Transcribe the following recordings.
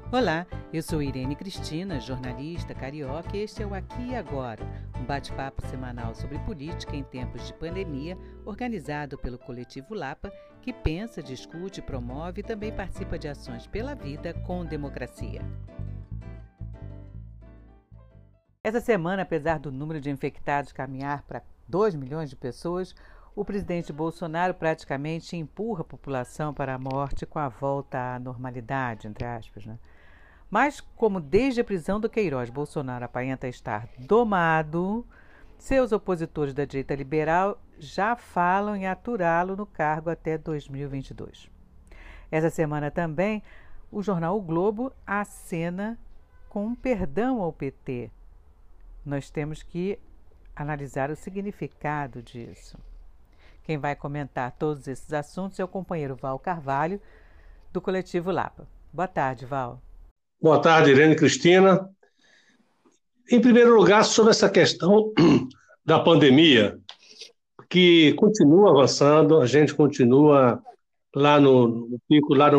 Olá, eu sou Irene Cristina, jornalista carioca, e este é o Aqui e Agora, um bate-papo semanal sobre política em tempos de pandemia, organizado pelo Coletivo Lapa, que pensa, discute, promove e também participa de ações pela vida com democracia. Essa semana, apesar do número de infectados caminhar para 2 milhões de pessoas, o presidente Bolsonaro praticamente empurra a população para a morte com a volta à normalidade, entre aspas, né? Mas, como desde a prisão do Queiroz, Bolsonaro aparenta estar domado, seus opositores da direita liberal já falam em aturá-lo no cargo até 2022. Essa semana também, o jornal O Globo acena com um perdão ao PT. Nós temos que analisar o significado disso. Quem vai comentar todos esses assuntos é o companheiro Val Carvalho, do Coletivo Lapa. Boa tarde, Val. Boa tarde, Irene Cristina. Em primeiro lugar, sobre essa questão da pandemia, que continua avançando, a gente continua lá no pico, lá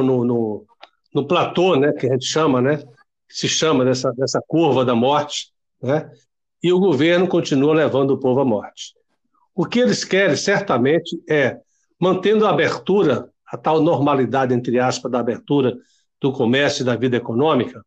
no platô, né, que a gente chama, né, que se chama dessa curva da morte, né, e o governo continua levando o povo à morte. O que eles querem, certamente, é, mantendo a abertura, a tal normalidade, entre aspas, da abertura do comércio e da vida econômica,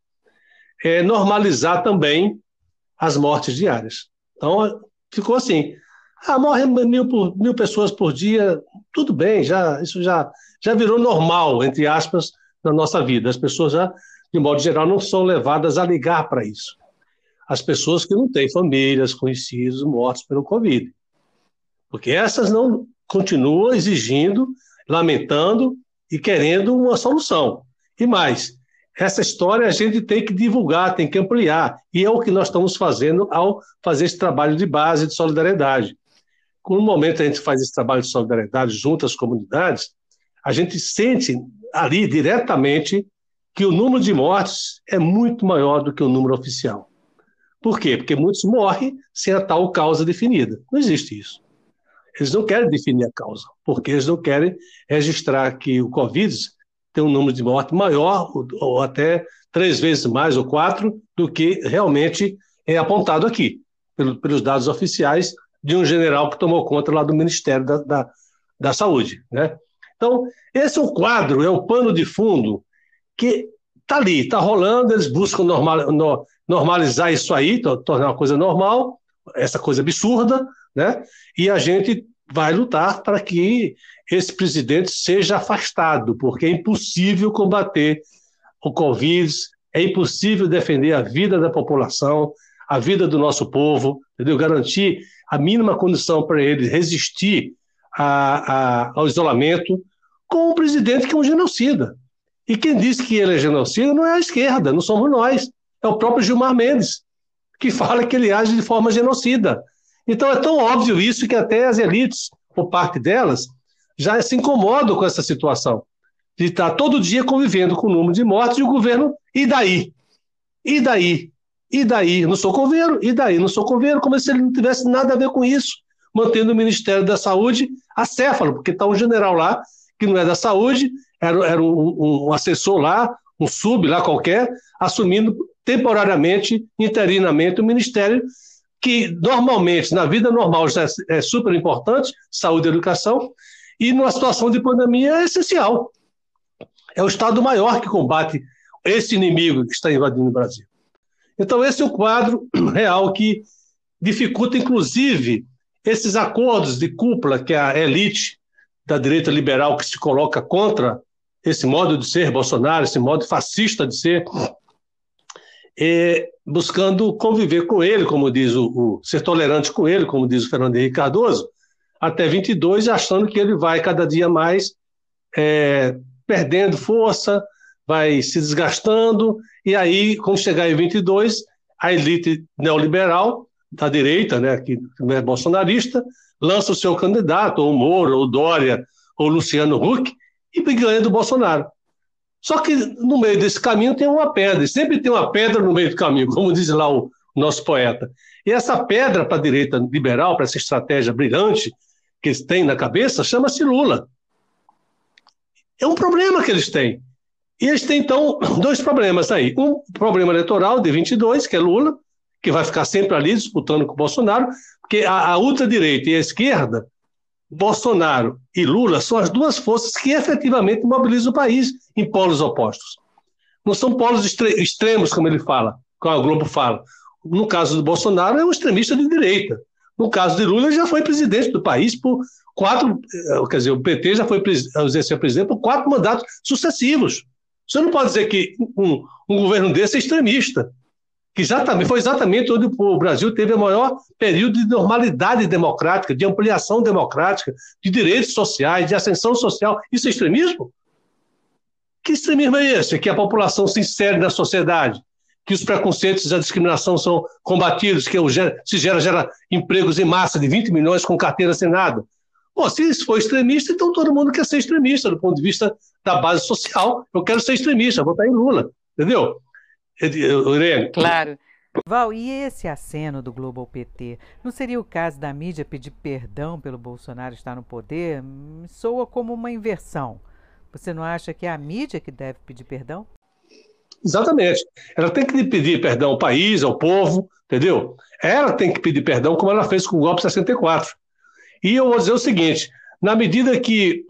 normalizar também as mortes diárias. Então, ficou assim, morre mil pessoas por dia, tudo bem, isso já virou normal, entre aspas, na nossa vida. As pessoas já, de modo geral, não são levadas a ligar para isso. As pessoas que não têm famílias, conhecidos, mortos pelo Covid. Porque essas não continuam exigindo, lamentando e querendo uma solução. E mais, essa história a gente tem que divulgar, tem que ampliar. E é o que nós estamos fazendo ao fazer esse trabalho de base, de solidariedade. No momento que a gente faz esse trabalho de solidariedade junto às comunidades, a gente sente ali diretamente que o número de mortes é muito maior do que o número oficial. Por quê? Porque muitos morrem sem a tal causa definida. Não existe isso. Eles não querem definir a causa, porque eles não querem registrar que o Covid tem um número de mortes maior, ou até 3 vezes mais, ou 4, do que realmente é apontado aqui, pelos dados oficiais de um general que tomou conta lá do Ministério da Saúde, né? Então, esse é o quadro, é o pano de fundo que está ali, está rolando, eles buscam normalizar isso aí, tornar uma coisa normal, essa coisa absurda, né? E a gente vai lutar para que esse presidente seja afastado, porque é impossível combater o Covid, é impossível defender a vida da população, a vida do nosso povo, entendeu? Garantir a mínima condição para ele resistir ao isolamento com um presidente que é um genocida. E quem disse que ele é genocida não é a esquerda, não somos nós, é o próprio Gilmar Mendes, que fala que ele age de forma genocida. Então é tão óbvio isso que até as elites, por parte delas, já se incomodam com essa situação, de estar todo dia convivendo com o número de mortes e o governo, e daí? E daí? E daí? Não sou coveiro? E daí? Não sou coveiro? Como se ele não tivesse nada a ver com isso, mantendo o Ministério da Saúde acéfalo, porque está um general lá, que não é da saúde, era um assessor lá, um sub lá qualquer, assumindo temporariamente, interinamente, o Ministério que normalmente, na vida normal, já é super importante, saúde e educação, e numa situação de pandemia é essencial. É o Estado-Maior que combate esse inimigo que está invadindo o Brasil. Então, esse é o quadro real que dificulta, inclusive, esses acordos de cúpula que a elite da direita liberal que se coloca contra esse modo de ser Bolsonaro, esse modo fascista de ser, buscando conviver com ele, como diz ser tolerante com ele, como diz o Fernando Henrique Cardoso, até 22, achando que ele vai cada dia mais perdendo força, vai se desgastando, e aí, quando chegar em 22, a elite neoliberal da direita, né, que não é bolsonarista, lança o seu candidato, ou o Moro, ou o Dória, ou o Luciano Huck, e ganha do Bolsonaro. Só que no meio desse caminho tem uma pedra, sempre tem uma pedra no meio do caminho, como diz lá o nosso poeta. E essa pedra para a direita liberal, para essa estratégia brilhante que eles têm na cabeça, chama-se Lula. É um problema que eles têm. E eles têm, então, dois problemas aí. Um problema eleitoral de 22, que é Lula, que vai ficar sempre ali disputando com o Bolsonaro, porque a ultradireita e a esquerda, Bolsonaro e Lula, são as duas forças que efetivamente mobilizam o país em polos opostos. Não são polos extremos, como ele fala, como a Globo fala. No caso do Bolsonaro, é um extremista de direita. No caso de Lula, ele já foi presidente do país por 4, quer dizer, o PT já foi exercer presidente por 4 mandatos sucessivos. Você não pode dizer que um governo desse é extremista, que foi exatamente onde o Brasil teve o maior período de normalidade democrática, de ampliação democrática, de direitos sociais, de ascensão social. Isso é extremismo? Que extremismo é esse? Que a população se insere na sociedade, que os preconceitos e a discriminação são combatidos, que se gera empregos em massa de 20 milhões com carteira assinada. Pô, se isso for extremista, então todo mundo quer ser extremista, do ponto de vista da base social. Eu quero ser extremista, vou votar em Lula, entendeu? Irene? Claro. Val, e esse aceno do Globo ao PT? Não seria o caso da mídia pedir perdão pelo Bolsonaro estar no poder? Soa como uma inversão. Você não acha que é a mídia que deve pedir perdão? Exatamente. Ela tem que pedir perdão ao país, ao povo, entendeu? Ela tem que pedir perdão, como ela fez com o golpe de 64. E eu vou dizer o seguinte, na medida que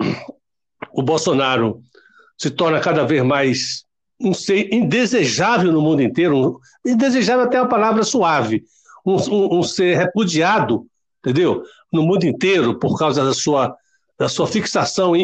o Bolsonaro se torna cada vez mais um ser indesejável no mundo inteiro, indesejável até a palavra suave, um ser repudiado, entendeu? No mundo inteiro, por causa da sua fixação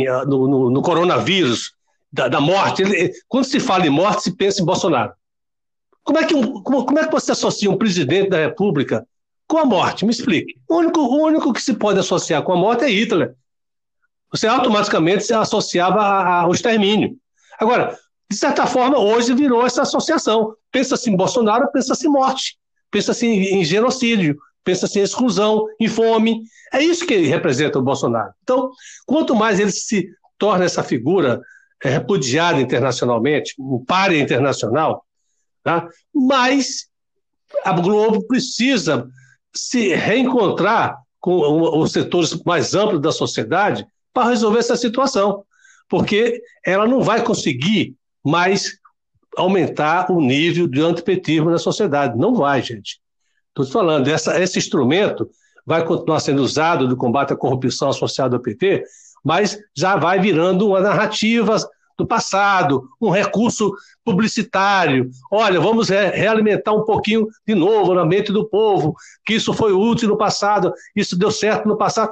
no coronavírus, da morte. Quando se fala em morte, se pensa em Bolsonaro. Como é que você associa um presidente da República com a morte? Me explique. O único que se pode associar com a morte é Hitler. Você automaticamente se associava ao extermínio. Agora, de certa forma, hoje virou essa associação. Pensa-se em Bolsonaro, pensa-se em morte. Pensa-se em genocídio, pensa-se em exclusão, em fome. É isso que representa o Bolsonaro. Então, quanto mais ele se torna essa figura repudiada internacionalmente, um pária internacional, tá? Mais a Globo precisa se reencontrar com os setores mais amplos da sociedade para resolver essa situação, porque ela não vai conseguir mais aumentar o nível de antipetismo na sociedade. Não vai, gente. Estou te falando, esse instrumento vai continuar sendo usado no combate à corrupção associada ao PT, mas já vai virando uma narrativa do passado, um recurso publicitário. Olha, vamos realimentar um pouquinho de novo na mente do povo, que isso foi útil no passado, isso deu certo no passado.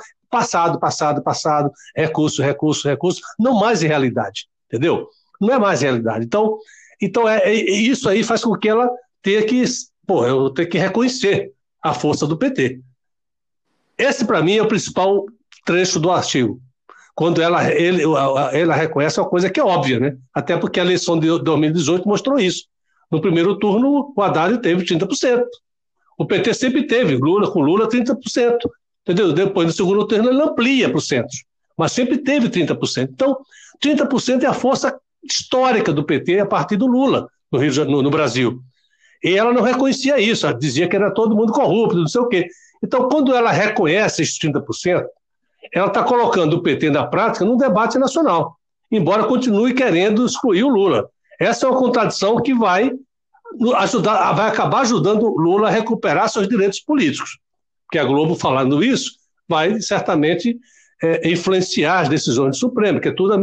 Passado, recurso, não mais realidade, entendeu? Não é mais realidade. Então isso aí faz com que ela tenha que, eu tenho que reconhecer a força do PT. Esse, para mim, é o principal trecho do artigo. Quando ela reconhece uma coisa que é óbvia, né? Até porque a eleição de 2018 mostrou isso. No primeiro turno, o Haddad teve 30%. O PT sempre teve, com Lula, 30%. Entendeu? Depois, no segundo turno, ele amplia para o centro. Mas sempre teve 30%. Então, 30% é a força histórica do PT a partir do Lula no Brasil. E ela não reconhecia isso, ela dizia que era todo mundo corrupto, não sei o quê. Então, quando ela reconhece esses 30%, ela está colocando o PT na prática num debate nacional, embora continue querendo excluir o Lula. Essa é uma contradição que vai acabar ajudando o Lula a recuperar seus direitos políticos. Porque a Globo, falando isso, vai certamente influenciar as decisões do Supremo, que é tudo a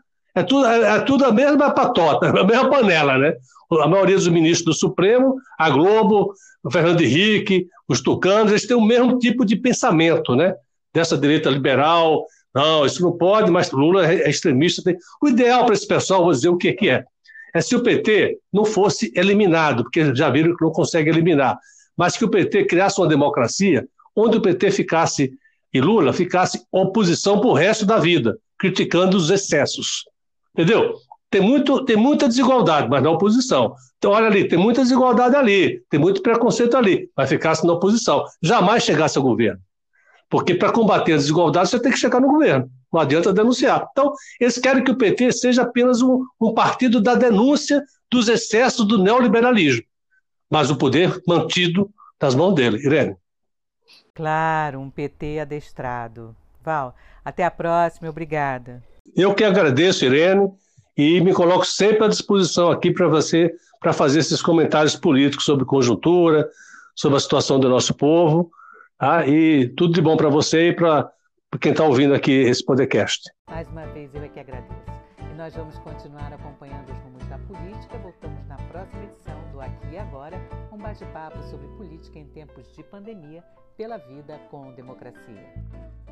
mesma patota, a mesma panela, né? A maioria dos ministros do Supremo, a Globo, o Fernando Henrique, os tucanos, eles têm o mesmo tipo de pensamento, né? Dessa direita liberal, não, isso não pode, mas Lula é extremista. O ideal para esse pessoal, vou dizer o que é se o PT não fosse eliminado, porque já viram que não consegue eliminar, mas que o PT criasse uma democracia onde o PT ficasse, e Lula ficasse oposição para o resto da vida, criticando os excessos. Entendeu? Tem muita desigualdade, mas na oposição. Então, olha ali, tem muita desigualdade ali, tem muito preconceito ali, mas ficasse na oposição. Jamais chegasse ao governo. Porque para combater a desigualdade você tem que chegar no governo. Não adianta denunciar. Então, eles querem que o PT seja apenas um partido da denúncia dos excessos do neoliberalismo. Mas o poder mantido nas mãos dele. Irene. Claro, um PT adestrado. Val, até a próxima. Obrigada. Eu que agradeço, Irene, e me coloco sempre à disposição aqui para você, para fazer esses comentários políticos sobre conjuntura, sobre a situação do nosso povo, tá? E tudo de bom para você e para quem está ouvindo aqui esse podcast. Mais uma vez eu é que agradeço. E nós vamos continuar acompanhando os rumos da política. Voltamos na próxima edição do Aqui e Agora, um bate-papo sobre política em tempos de pandemia, pela vida com democracia.